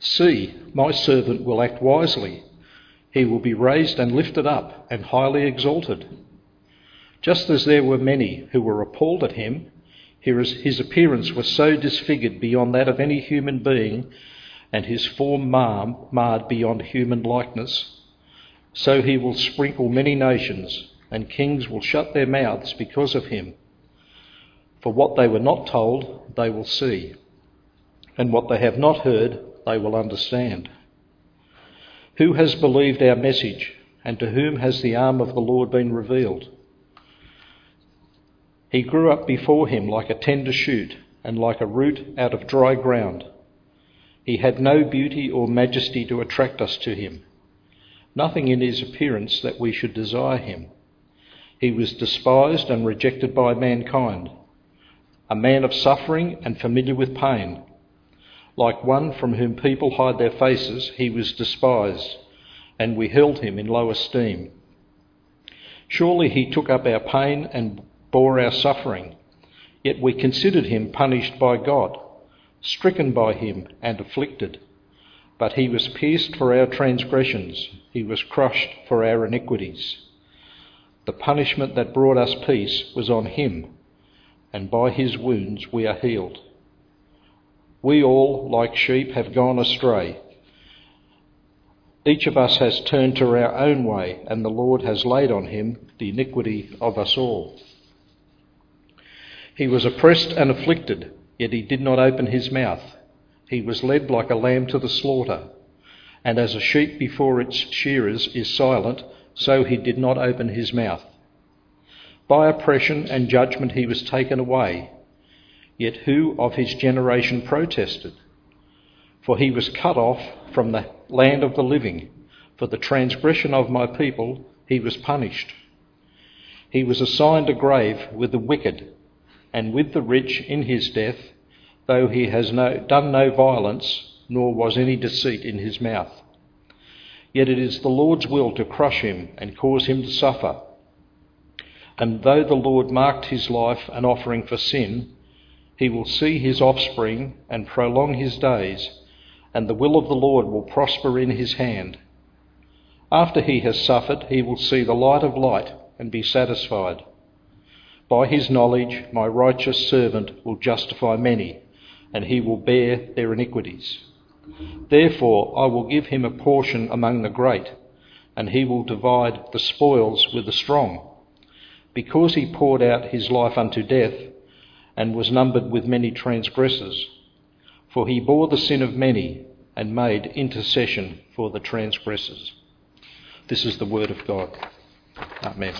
See, my servant will act wisely. He will be raised and lifted up and highly exalted. Just as there were many who were appalled at him, his appearance was so disfigured beyond that of any human being, and his form marred beyond human likeness. So he will sprinkle many nations, and kings will shut their mouths because of him. For what they were not told, they will see, and what they have not heard, they will understand. Who has believed our message, and to whom has the arm of the Lord been revealed? He grew up before him like a tender shoot, and like a root out of dry ground. He had no beauty or majesty to attract us to him, nothing in his appearance that we should desire him. He was despised and rejected by mankind, a man of suffering and familiar with pain. Like one from whom people hide their faces, he was despised, and we held him in low esteem. Surely he took up our pain and bore our suffering, yet we considered him punished by God, stricken by him and afflicted. But he was pierced for our transgressions, he was crushed for our iniquities. The punishment that brought us peace was on him, and by his wounds we are healed. We all, like sheep, have gone astray. Each of us has turned to our own way, and the Lord has laid on him the iniquity of us all. He was oppressed and afflicted, yet he did not open his mouth. He was led like a lamb to the slaughter, and as a sheep before its shearers is silent, so he did not open his mouth. By oppression and judgment he was taken away. Yet who of his generation protested? For he was cut off from the land of the living. For the transgression of my people he was punished. He was assigned a grave with the wicked, and with the rich in his death, though he has done no violence, nor was any deceit in his mouth. Yet it is the Lord's will to crush him and cause him to suffer. And though the Lord marked his life an offering for sin, he will see his offspring and prolong his days, and the will of the Lord will prosper in his hand. After he has suffered, he will see the light of light and be satisfied. By his knowledge, my righteous servant will justify many, and he will bear their iniquities. Therefore, I will give him a portion among the great, and he will divide the spoils with the strong, because he poured out his life unto death, and was numbered with many transgressors. For he bore the sin of many, and made intercession for the transgressors. This is the word of God. Amen.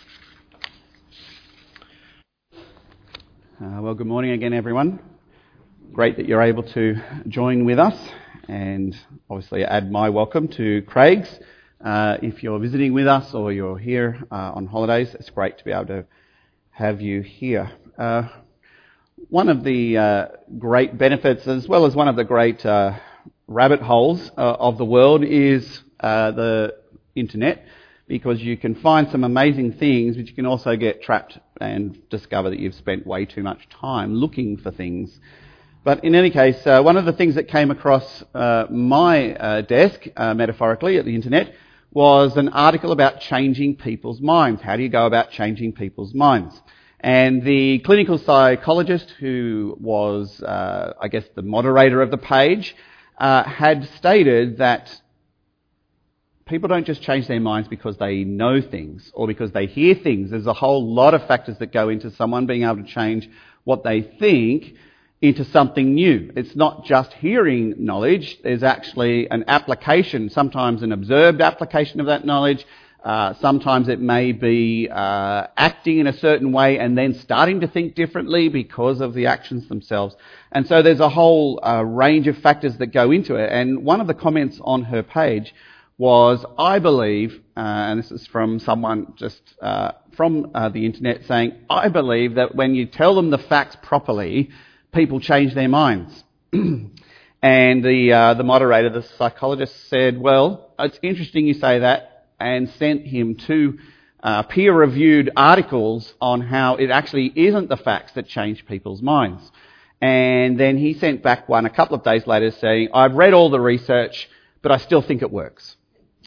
Well, good morning again, everyone. Great that you're able to join with us, and obviously add my welcome to Craig's. If you're visiting with us or you're here on holidays, it's great to be able to have you here. One of the great benefits, as well as one of the great rabbit holes of the world, is the internet, because you can find some amazing things, but you can also get trapped and discover that you've spent way too much time looking for things. But in any case, one of the things that came across my desk, metaphorically, at the internet, was an article about changing people's minds. How do you go about changing people's minds? And the clinical psychologist who was, the moderator of the page, had stated that people don't just change their minds because they know things or because they hear things. There's a whole lot of factors that go into someone being able to change what they think into something new. It's not just hearing knowledge. There's actually an application, sometimes an observed application of that knowledge. Sometimes it may be acting in a certain way and then starting to think differently because of the actions themselves. And so there's a whole range of factors that go into it. And one of the comments on her page was, I believe, and this is from someone just from the internet, saying, I believe that when you tell them the facts properly, people change their minds. And the moderator, the psychologist, said, well, it's interesting you say that, and sent him two peer-reviewed articles on how it actually isn't the facts that change people's minds. And then he sent back one a couple of days later saying, I've read all the research, but I still think it works.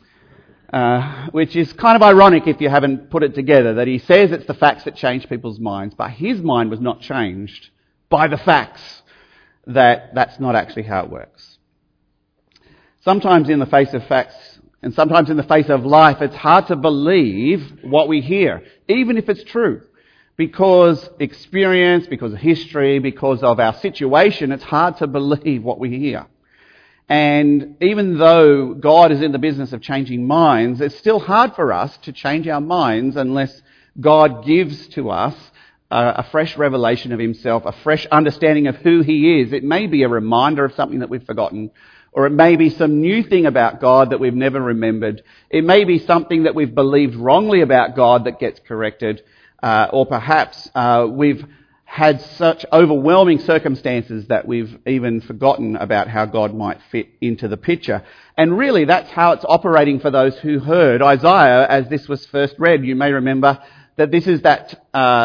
Which is kind of ironic if you haven't put it together, that he says it's the facts that change people's minds, but his mind was not changed by the facts that that's not actually how it works. Sometimes in the face of facts, and sometimes in the face of life, it's hard to believe what we hear, even if it's true. Because experience, because of history, because of our situation, it's hard to believe what we hear. And even though God is in the business of changing minds, it's still hard for us to change our minds unless God gives to us a fresh revelation of himself, a fresh understanding of who he is. It may be a reminder of something that we've forgotten, or it may be some new thing about God that we've never remembered. It may be something that we've believed wrongly about God that gets corrected, or perhaps we've had such overwhelming circumstances that we've even forgotten about how God might fit into the picture. And really, that's how it's operating for those who heard Isaiah as this was first read. You may remember that this is that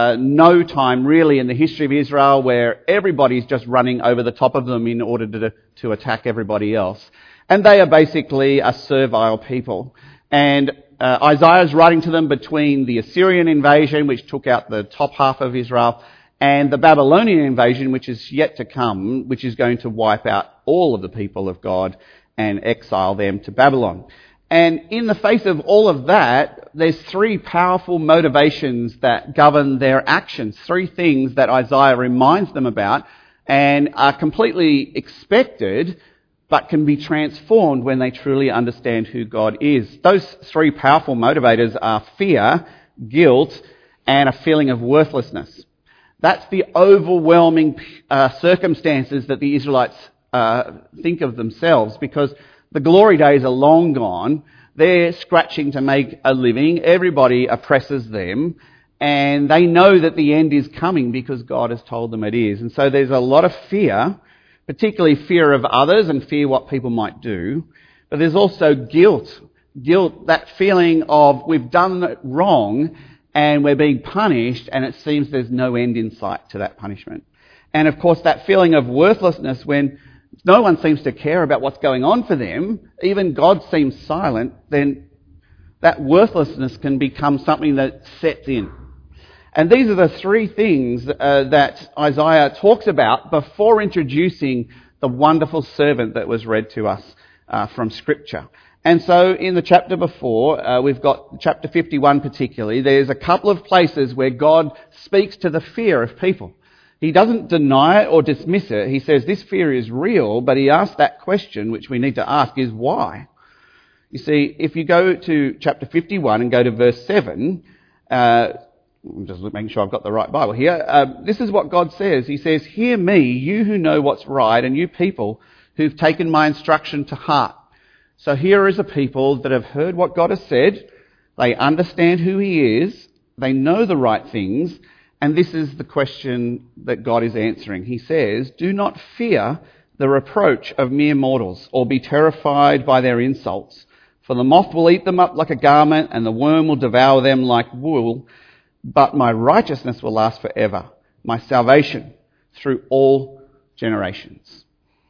no time really in the history of Israel where everybody's just running over the top of them in order to attack everybody else. And they are basically a servile people. And Isaiah is writing to them between the Assyrian invasion, which took out the top half of Israel, and the Babylonian invasion, which is yet to come, which is going to wipe out all of the people of God and exile them to Babylon. And in the face of all of that, there's three powerful motivations that govern their actions, three things that Isaiah reminds them about and are completely expected, but can be transformed when they truly understand who God is. Those three powerful motivators are fear, guilt, and a feeling of worthlessness. That's the overwhelming circumstances that the Israelites think of themselves, because the glory days are long gone. They're scratching to make a living. Everybody oppresses them, and they know that the end is coming because God has told them it is. And so there's a lot of fear, particularly fear of others and fear what people might do. But there's also guilt. Guilt, that feeling of we've done it wrong and we're being punished, and it seems there's no end in sight to that punishment. And of course, that feeling of worthlessness when no one seems to care about what's going on for them, even God seems silent, then that worthlessness can become something that sets in. And these are the three things that Isaiah talks about before introducing the wonderful servant that was read to us from Scripture. And so in the chapter before, we've got chapter 51 particularly, there's a couple of places where God speaks to the fear of people. He doesn't deny it or dismiss it. He says this fear is real, but he asks that question, which we need to ask, is why? You see, if you go to chapter 51 and go to verse 7, I'm just making sure I've got the right Bible here. This is what God says. He says, "Hear me, you who know what's right, and you people who've taken my instruction to heart." So here is a people that have heard what God has said. They understand who he is. They know the right things. And this is the question that God is answering. He says, "Do not fear the reproach of mere mortals, or be terrified by their insults. For the moth will eat them up like a garment, and the worm will devour them like wool. But my righteousness will last forever, my salvation through all generations."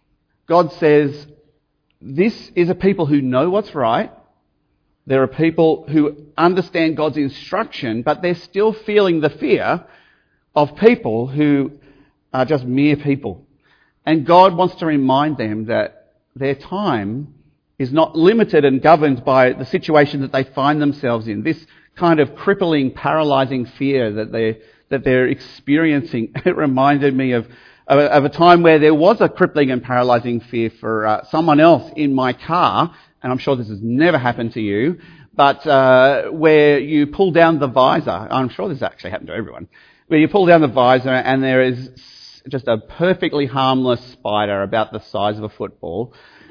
God says, this is a people who know what's right. There are people who understand God's instruction, but they're still feeling the fear of people who are just mere people. And God wants to remind them that their time is not limited and governed by the situation that they find themselves in. This kind of crippling, paralysing fear that they're experiencing. It reminded me of a time where there was a crippling and paralysing fear for someone else in my car, and I'm sure this has never happened to you, but where you pull down the visor. I'm sure this actually happened to everyone. Where you pull down the visor and there is just a perfectly harmless spider about the size of a football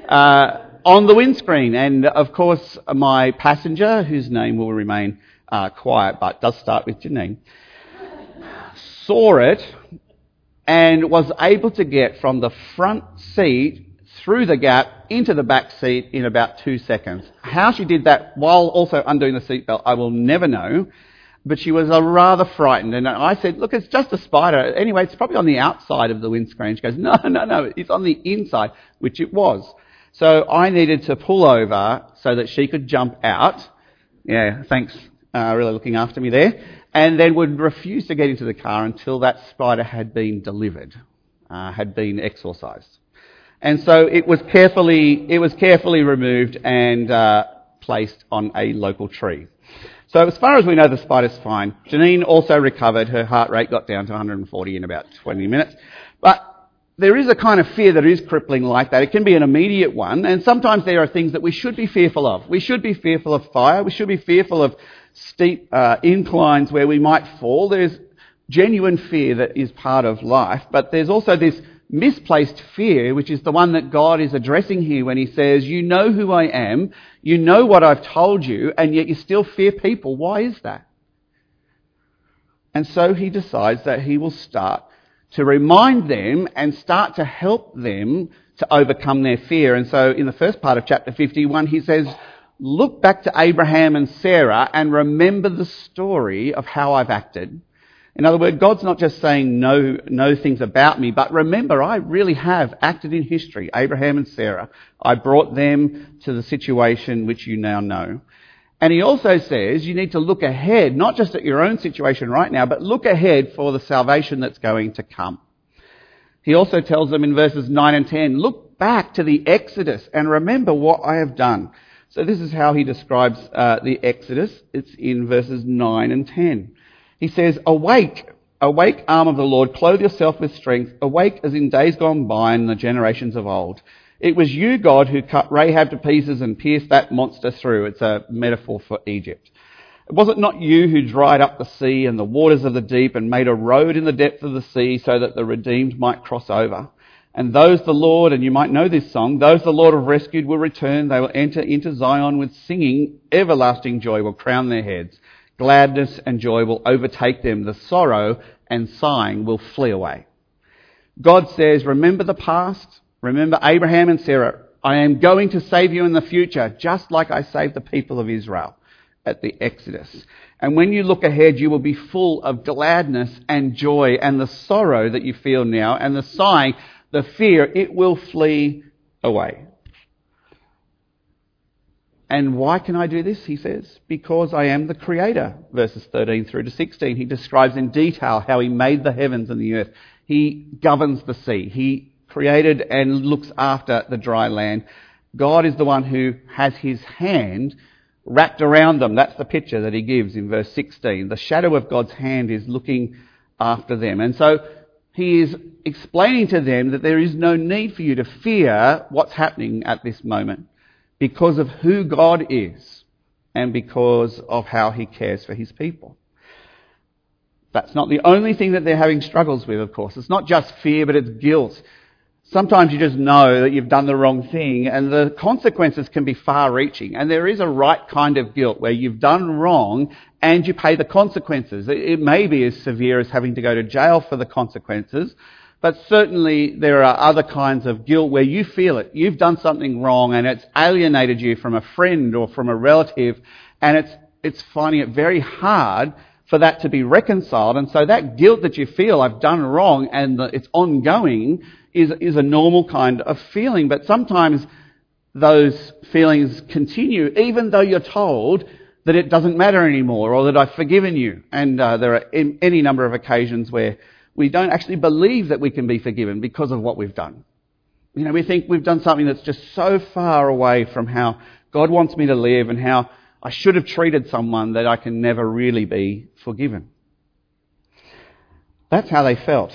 on the windscreen. And of course, my passenger, whose name will remain quiet but does start with Janine, saw it and was able to get from the front seat through the gap into the back seat in about 2 seconds. How she did that while also undoing the seatbelt, I will never know. but she was rather frightened. And I said, look, it's just a spider. Anyway, it's probably on the outside of the windscreen. She goes, no, it's on the inside, which it was. So I needed to pull over so that she could jump out. Yeah, thanks, really looking after me there. And then would refuse to get into the car until that spider had been delivered, had been exorcised. And so it was carefully removed and placed on a local tree. So as far as we know, the spider's fine. Janine also recovered. Her heart rate got down to 140 in about 20 minutes. But there is a kind of fear that is crippling like that. It can be an immediate one, and sometimes there are things that we should be fearful of. We should be fearful of fire. We should be fearful of steep inclines where we might fall. There's genuine fear that is part of life, but there's also this misplaced fear, which is the one that God is addressing here when he says, you know who I am, you know what I've told you, and yet you still fear people. Why is that? And so he decides that he will start to remind them and start to help them to overcome their fear. And so in the first part of chapter 51, he says, look back to Abraham and Sarah and remember the story of how I've acted. In other words, God's not just saying no things about me, but remember, I really have acted in history. Abraham and Sarah, I brought them to the situation which you now know. And he also says you need to look ahead, not just at your own situation right now, but look ahead for the salvation that's going to come. He also tells them in verses 9 and 10, look back to the Exodus and remember what I have done. So this is how he describes the Exodus. It's in verses 9 and 10. He says, awake, arm of the Lord, clothe yourself with strength, awake as in days gone by and the generations of old. It was you, God, who cut Rahab to pieces and pierced that monster through. It's a metaphor for Egypt. Was it not you who dried up the sea and the waters of the deep and made a road in the depth of the sea so that the redeemed might cross over? And those the Lord, and you might know this song, those the Lord have rescued will return. They will enter into Zion with singing. Everlasting joy will crown their heads. Gladness and joy will overtake them. The sorrow and sighing will flee away. God says, remember the past. Remember Abraham and Sarah. I am going to save you in the future, just like I saved the people of Israel at the Exodus. And when you look ahead, you will be full of gladness and joy, and the sorrow that you feel now and the sighing, the fear, it will flee away. And why can I do this, he says? Because I am the Creator, verses 13 through to 16. He describes in detail how he made the heavens and the earth. He governs the sea. He created and looks after the dry land. God is the one who has his hand wrapped around them. That's the picture that he gives in verse 16. The shadow of God's hand is looking after them. And so he is explaining to them that there is no need for you to fear what's happening at this moment, because of who God is and because of how he cares for his people. That's not the only thing that they're having struggles with, of course. It's not just fear, but it's guilt. Sometimes you just know that you've done the wrong thing, and the consequences can be far-reaching. And there is a right kind of guilt where you've done wrong and you pay the consequences. It may be as severe as having to go to jail for the consequences, but certainly there are other kinds of guilt where you feel it. You've done something wrong and it's alienated you from a friend or from a relative, and it's finding it very hard for that to be reconciled. And so that guilt that you feel, I've done wrong, and it's ongoing, is a normal kind of feeling. But sometimes those feelings continue even though you're told that it doesn't matter anymore or that I've forgiven you. And there are any number of occasions where we don't actually believe that we can be forgiven because of what we've done. You know, we think we've done something that's just so far away from how God wants me to live and how I should have treated someone that I can never really be forgiven. That's how they felt,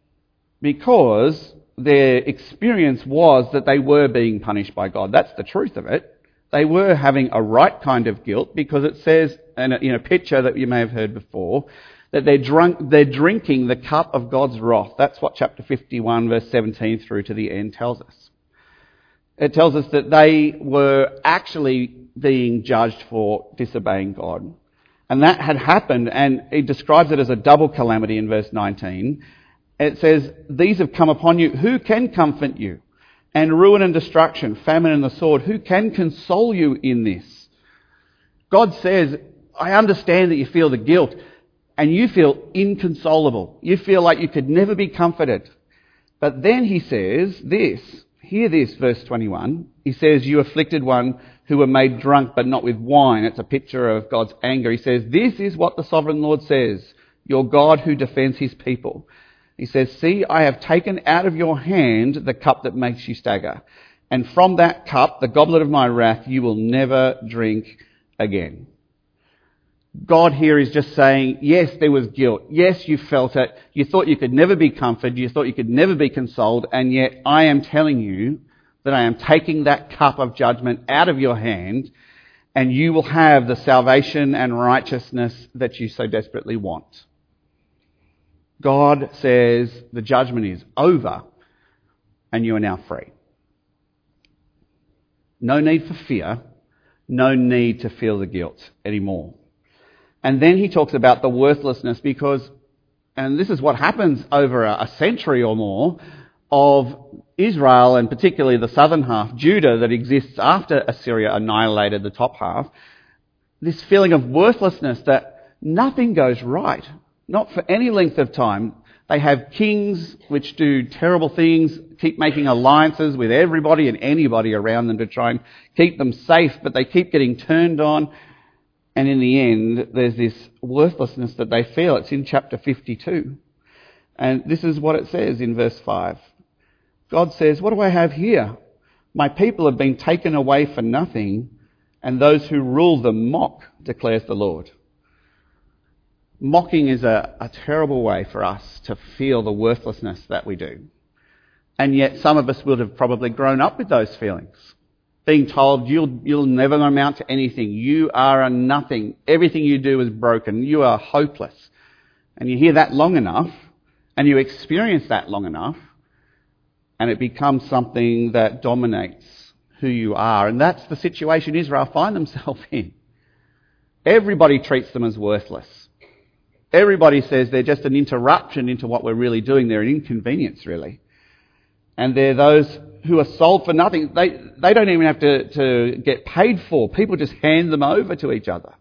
because their experience was that they were being punished by God. That's the truth of it. They were having a right kind of guilt, because it says in a picture that you may have heard before, that they're drinking the cup of God's wrath. That's what chapter 51 verse 17 through to the end tells us. It tells us that they were actually being judged for disobeying God. And that had happened, and it describes it as a double calamity in verse 19. It says, these have come upon you. Who can comfort you? And ruin and destruction, famine and the sword. Who can console you in this? God says, I understand that you feel the guilt and you feel inconsolable. You feel like you could never be comforted. But then he says this, hear this, verse 21. He says, you afflicted one who were made drunk but not with wine. It's a picture of God's anger. He says, this is what the sovereign Lord says, your God who defends his people. He says, see, I have taken out of your hand the cup that makes you stagger. And from that cup, the goblet of my wrath, you will never drink again. God here is just saying, yes, there was guilt. Yes, you felt it. You thought you could never be comforted. You thought you could never be consoled. And yet I am telling you that I am taking that cup of judgment out of your hand, and you will have the salvation and righteousness that you so desperately want. God says the judgment is over and you are now free. No need for fear. No need to feel the guilt anymore. And then he talks about the worthlessness because, and this is what happens over a century or more of Israel, and particularly the southern half, Judah, that exists after Assyria annihilated the top half, this feeling of worthlessness that nothing goes right, not for any length of time. They have kings which do terrible things, keep making alliances with everybody and anybody around them to try and keep them safe, but they keep getting turned on. And in the end, there's this worthlessness that they feel. It's in chapter 52. And this is what it says in verse 5. God says, what do I have here? My people have been taken away for nothing, and those who rule them mock, declares the Lord. Mocking is a terrible way for us to feel the worthlessness that we do. And yet some of us would have probably grown up with those feelings. Being told you'll never amount to anything. You are a nothing. Everything you do is broken. You are hopeless. And you hear that long enough, and you experience that long enough, and it becomes something that dominates who you are. And that's the situation Israel find themselves in. Everybody treats them as worthless. Everybody says they're just an interruption into what we're really doing. They're an inconvenience, really. And they're those who are sold for nothing. They don't even have to get paid for. People just hand them over to each other.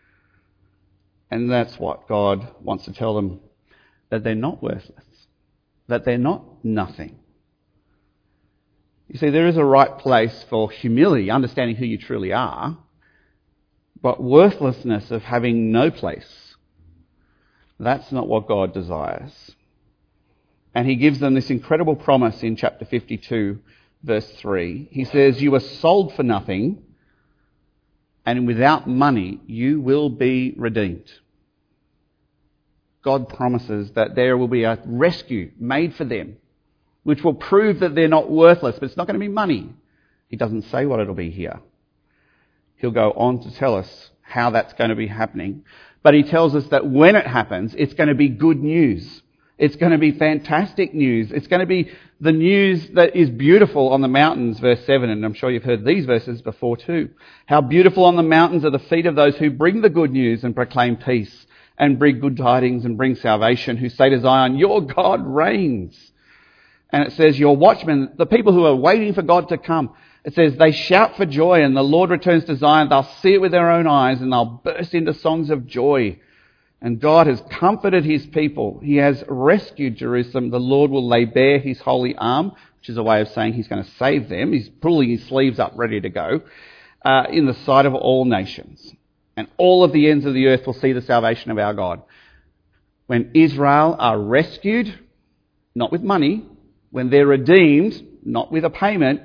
And that's what God wants to tell them, that they're not worthless, that they're not nothing. You see, there is a right place for humility, understanding who you truly are, but worthlessness of having no place, that's not what God desires. And he gives them this incredible promise in chapter 52, verse 3. He says, you are sold for nothing, and without money you will be redeemed. God promises that there will be a rescue made for them, which will prove that they're not worthless, but it's not going to be money. He doesn't say what it'll be here. He'll go on to tell us how that's going to be happening. But he tells us that when it happens, it's going to be good news. It's going to be fantastic news. It's going to be the news that is beautiful on the mountains, verse 7, and I'm sure you've heard these verses before too. How beautiful on the mountains are the feet of those who bring the good news and proclaim peace, and bring good tidings and bring salvation, who say to Zion, your God reigns. And it says, your watchmen, the people who are waiting for God to come, it says, they shout for joy, and the Lord returns to Zion. They'll see it with their own eyes, and they'll burst into songs of joy. And God has comforted his people. He has rescued Jerusalem. The Lord will lay bare his holy arm, which is a way of saying he's going to save them. He's pulling his sleeves up, ready to go, in the sight of all nations. And all of the ends of the earth will see the salvation of our God. When Israel are rescued, not with money, when they're redeemed, not with a payment,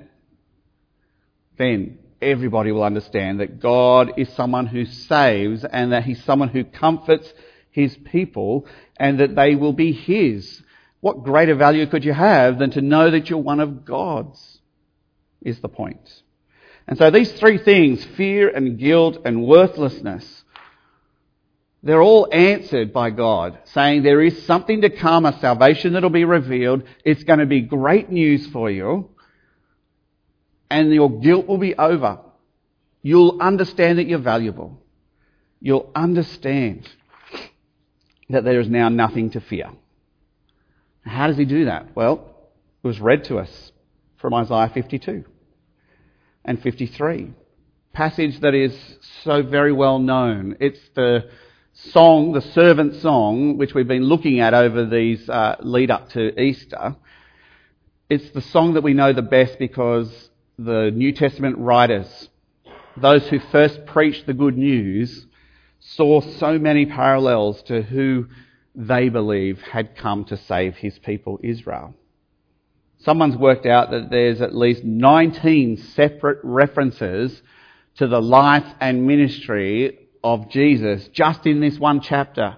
then everybody will understand that God is someone who saves, and that he's someone who comforts his people, and that they will be his. What greater value could you have than to know that you're one of God's, is the point. And so these three things, fear and guilt and worthlessness, they're all answered by God, saying there is something to come, a salvation that will be revealed. It's going to be great news for you, and your guilt will be over. You'll understand that you're valuable. You'll understand that there is now nothing to fear. How does he do that? Well, it was read to us from Isaiah 52 and 53. passage that is so very well known. It's the song, the servant song, which we've been looking at over these lead up to Easter. It's the song that we know the best because the New Testament writers, those who first preached the good news, saw so many parallels to who they believe had come to save his people Israel. Someone's worked out that there's at least 19 separate references to the life and ministry of Jesus just in this one chapter,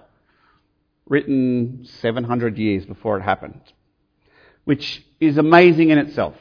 written 700 years before it happened, which is amazing in itself.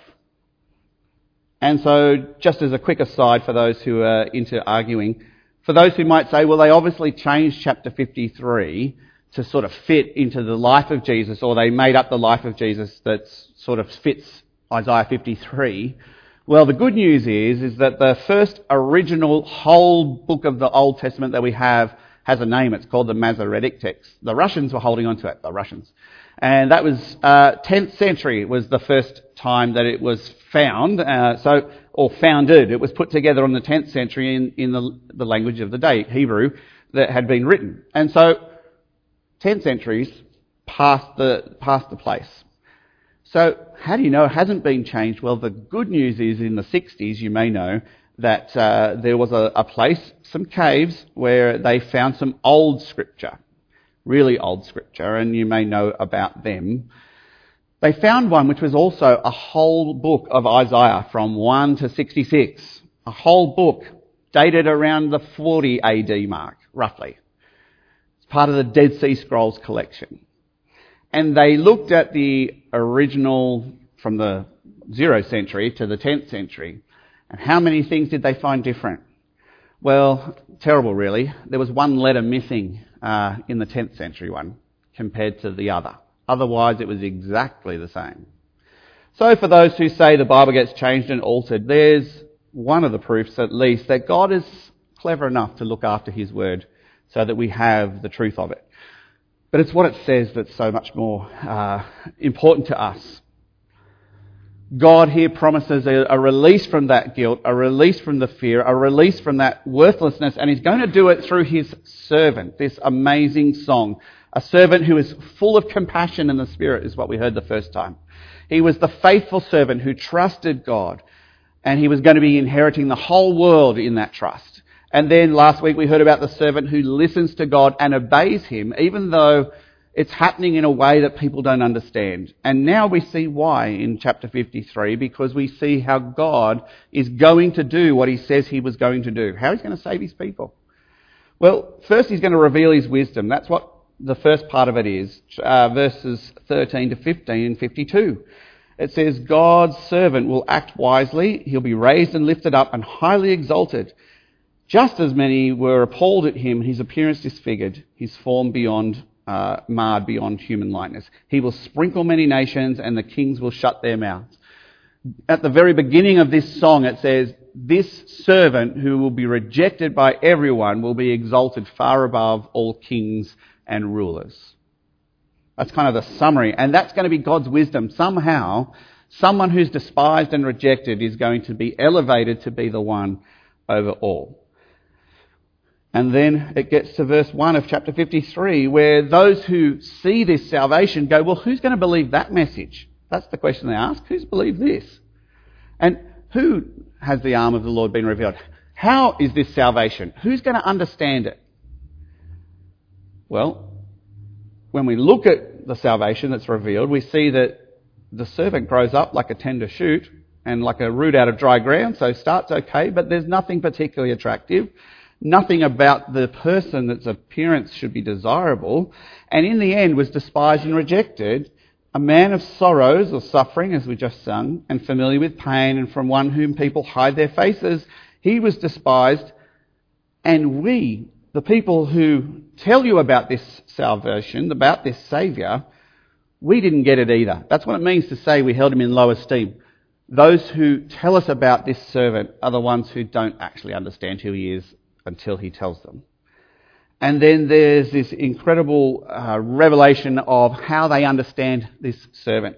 And so, just as a quick aside for those who are into arguing, for those who might say, well, they obviously changed chapter 53 to sort of fit into the life of Jesus, or they made up the life of Jesus that sort of fits Isaiah 53. Well, the good news is that the first original whole book of the Old Testament that we have has a name. It's called the Masoretic text. The Russians were holding on to it, the Russians. And that was 10th century was the first time that it was found, or founded. It was put together on the 10th century in the language of the day, Hebrew, that had been written. And so 10 centuries past the place. So how do you know it hasn't been changed? Well, the good news is in the 60s, you may know, that there was a place, some caves, where they found some old scripture, really old scripture, and you may know about them. They found one which was also a whole book of Isaiah from 1 to 66, a whole book dated around the 40 AD mark, roughly. It's part of the Dead Sea Scrolls collection. And they looked at the original from the 0th century to the 10th century. And how many things did they find different? Well, terrible really. There was one letter missing in the 10th century one compared to the other. Otherwise, it was exactly the same. So for those who say the Bible gets changed and altered, there's one of the proofs at least that God is clever enough to look after his word so that we have the truth of it. But it's what it says that's so much more important to us. God here promises a release from that guilt, a release from the fear, a release from that worthlessness, and he's going to do it through his servant, this amazing song. A servant who is full of compassion in the Spirit is what we heard the first time. He was the faithful servant who trusted God, and he was going to be inheriting the whole world in that trust. And then last week we heard about the servant who listens to God and obeys him, even though it's happening in a way that people don't understand. And now we see why in chapter 53, because we see how God is going to do what he says he was going to do. How he's going to save his people. Well, first he's going to reveal his wisdom. That's what the first part of it is, verses 13 to 15 and 52. It says, God's servant will act wisely, he'll be raised and lifted up and highly exalted. Just as many were appalled at him, his appearance disfigured, his form marred beyond human likeness. He will sprinkle many nations and the kings will shut their mouths. At the very beginning of this song it says, this servant who will be rejected by everyone will be exalted far above all kings and rulers. That's kind of the summary. And that's going to be God's wisdom. Somehow, someone who's despised and rejected is going to be elevated to be the one over all. And then it gets to verse 1 of chapter 53, where those who see this salvation go, well, who's going to believe that message? That's the question they ask. Who's believed this? And who has the arm of the Lord been revealed? How is this salvation? Who's going to understand it? Well, when we look at the salvation that's revealed, we see that the servant grows up like a tender shoot and like a root out of dry ground, so starts okay, but there's nothing particularly attractive. Nothing about the person that's appearance should be desirable, and in the end was despised and rejected, a man of sorrows or suffering, as we just sung, and familiar with pain, and from one whom people hide their faces. He was despised, and we, the people who tell you about this salvation, about this Saviour, we didn't get it either. That's what it means to say we held him in low esteem. Those who tell us about this servant are the ones who don't actually understand who he is until he tells them. And then there's this incredible revelation of how they understand this servant.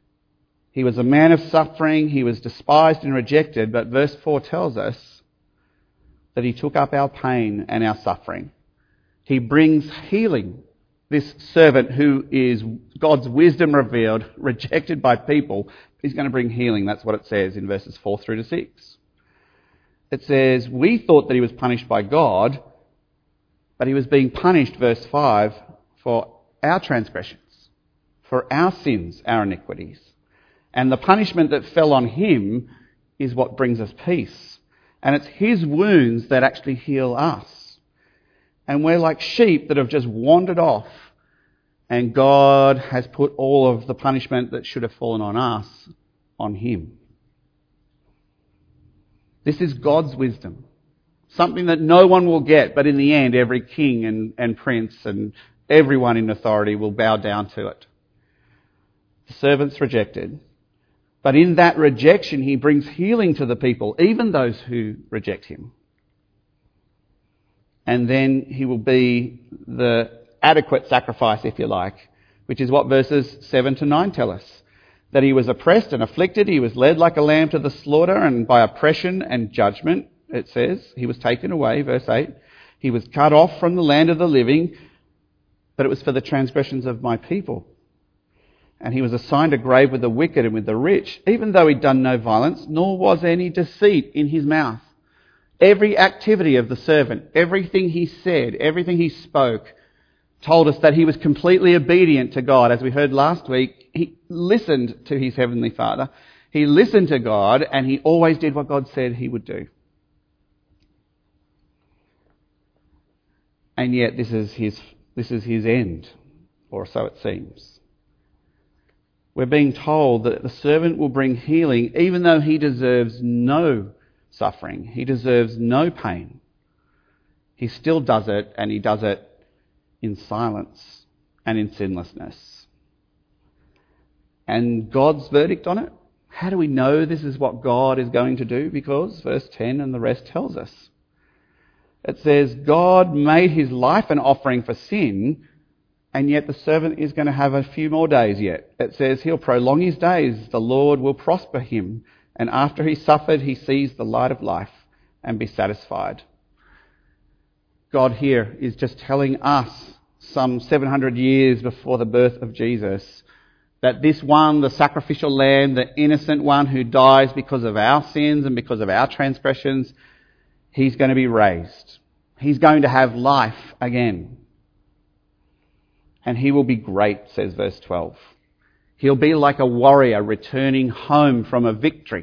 He was a man of suffering, he was despised and rejected, but verse 4 tells us that he took up our pain and our suffering. He brings healing. This servant who is God's wisdom revealed, rejected by people, he's going to bring healing. That's what it says in verses 4 through to 6. It says, we thought that he was punished by God, but he was being punished, verse 5, for our transgressions, for our sins, our iniquities. And the punishment that fell on him is what brings us peace. And it's his wounds that actually heal us. And we're like sheep that have just wandered off, and God has put all of the punishment that should have fallen on us on him. This is God's wisdom. Something that no one will get, but in the end, every king and prince and everyone in authority will bow down to it. The servant's rejected. But in that rejection, he brings healing to the people, even those who reject him. And then he will be the adequate sacrifice, if you like, which is what verses 7 to 9 tell us. That he was oppressed and afflicted, he was led like a lamb to the slaughter, and by oppression and judgment, it says, he was taken away, verse 8. He was cut off from the land of the living, but it was for the transgressions of my people. And he was assigned a grave with the wicked and with the rich, even though he'd done no violence, nor was any deceit in his mouth. Every activity of the servant, everything he said, everything he spoke, told us that he was completely obedient to God. As we heard last week, he listened to his heavenly Father. He listened to God, and he always did what God said he would do. And yet this is his end, or so it seems. We're being told that the servant will bring healing even though he deserves no suffering. He deserves no pain. He still does it, and he does it in silence and in sinlessness. And God's verdict on it? How do we know this is what God is going to do? Because verse 10 and the rest tells us. It says, God made his life an offering for sin, and yet the servant is going to have a few more days yet. It says he'll prolong his days, the Lord will prosper him, and after he suffered, he sees the light of life and be satisfied. God here is just telling us some 700 years before the birth of Jesus that this one, the sacrificial lamb, the innocent one who dies because of our sins and because of our transgressions, he's going to be raised. He's going to have life again. And he will be great, says verse 12. He'll be like a warrior returning home from a victory.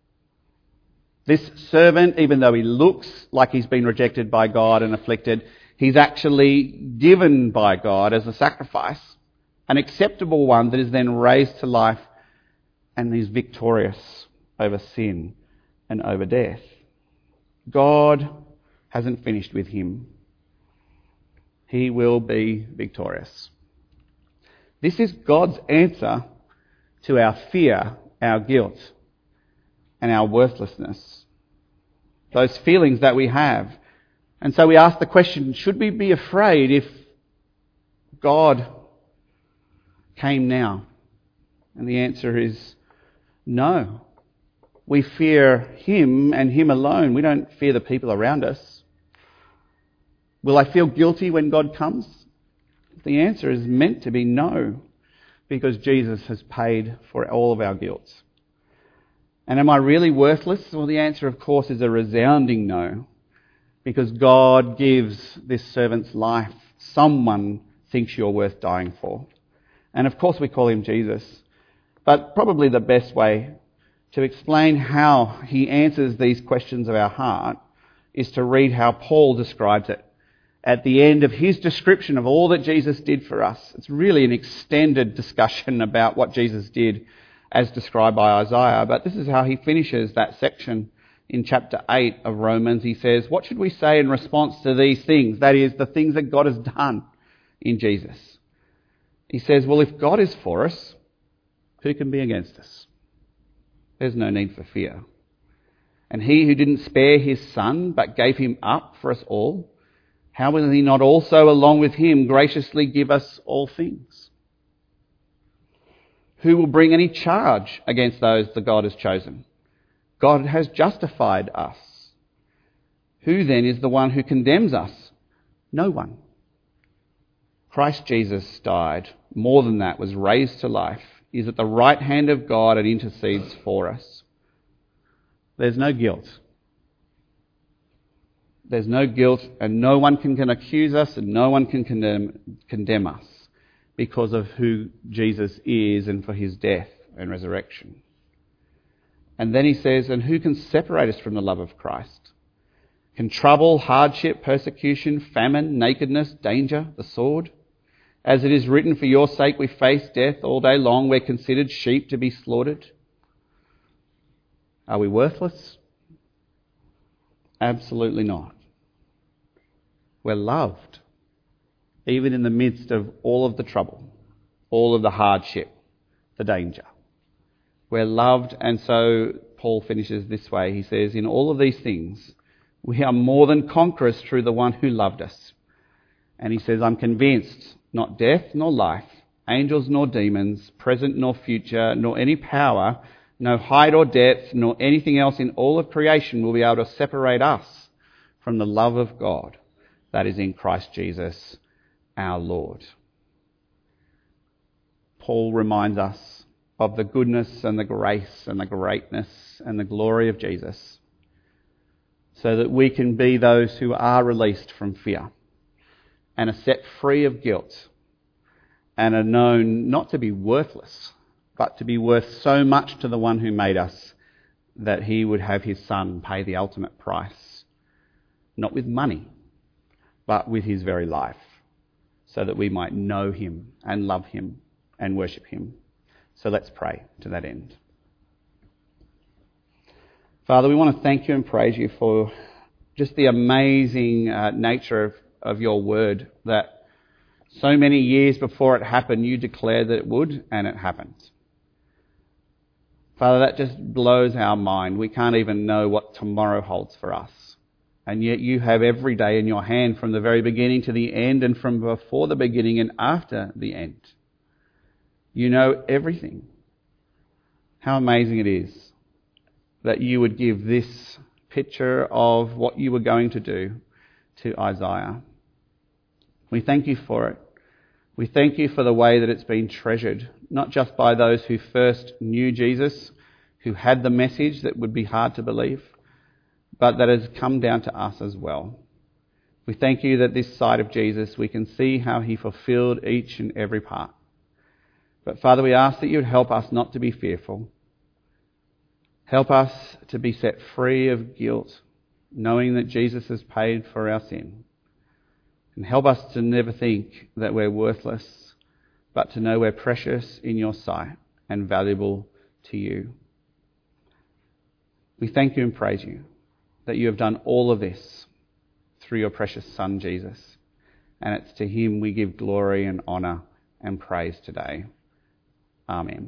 This servant, even though he looks like he's been rejected by God and afflicted, he's actually given by God as a sacrifice, an acceptable one that is then raised to life and is victorious over sin and over death. God hasn't finished with him. He will be victorious. This is God's answer to our fear, our guilt, and our worthlessness. Those feelings that we have. And so we ask the question, should we be afraid if God came now? And the answer is no. We fear him and him alone. We don't fear the people around us. Will I feel guilty when God comes? The answer is meant to be no, because Jesus has paid for all of our guilt. And am I really worthless? Well, the answer, of course, is a resounding no, because God gives this servant's life. Someone thinks you're worth dying for. And of course we call him Jesus. But probably the best way to explain how he answers these questions of our heart is to read how Paul describes it. At the end of his description of all that Jesus did for us, it's really an extended discussion about what Jesus did as described by Isaiah, but this is how he finishes that section in chapter 8 of Romans. He says, what should we say in response to these things? That is, the things that God has done in Jesus. He says, well, if God is for us, who can be against us? There's no need for fear. And he who didn't spare his son, but gave him up for us all, how will he not also, along with him, graciously give us all things? Who will bring any charge against those that God has chosen? God has justified us. Who then is the one who condemns us? No one. Christ Jesus died. More than that, was raised to life. He is at the right hand of God and intercedes for us. There's no guilt. There's no guilt, and no one can accuse us, and no one can condemn us because of who Jesus is and for his death and resurrection. And then he says, and who can separate us from the love of Christ? Can trouble, hardship, persecution, famine, nakedness, danger, the sword? As it is written, for your sake we face death all day long. We're considered sheep to be slaughtered. Are we worthless? Absolutely not. We're loved, even in the midst of all of the trouble, all of the hardship, the danger. We're loved, and so Paul finishes this way. He says, in all of these things, we are more than conquerors through the one who loved us. And he says, I'm convinced, not death nor life, angels nor demons, present nor future, nor any power, no height or depth, nor anything else in all of creation will be able to separate us from the love of God that is in Christ Jesus our Lord. Paul reminds us of the goodness and the grace and the greatness and the glory of Jesus, so that we can be those who are released from fear and are set free of guilt and are known not to be worthless, but to be worth so much to the one who made us that he would have his Son pay the ultimate price, not with money, but with his very life, so that we might know him and love him and worship him. So let's pray to that end. Father, we want to thank you and praise you for just the amazing nature of your word, that so many years before it happened, you declared that it would, and it happened. Father, that just blows our mind. We can't even know what tomorrow holds for us. And yet you have every day in your hand, from the very beginning to the end, and from before the beginning and after the end. You know everything. How amazing it is that you would give this picture of what you were going to do to Isaiah. We thank you for it. We thank you for the way that it's been treasured, not just by those who first knew Jesus, who had the message that would be hard to believe, but that has come down to us as well. We thank you that this side of Jesus, we can see how he fulfilled each and every part. But Father, we ask that you would help us not to be fearful. Help us to be set free of guilt, knowing that Jesus has paid for our sin. And help us to never think that we're worthless, but to know we're precious in your sight and valuable to you. We thank you and praise you that you have done all of this through your precious Son, Jesus. And it's to him we give glory and honour and praise today. Amen.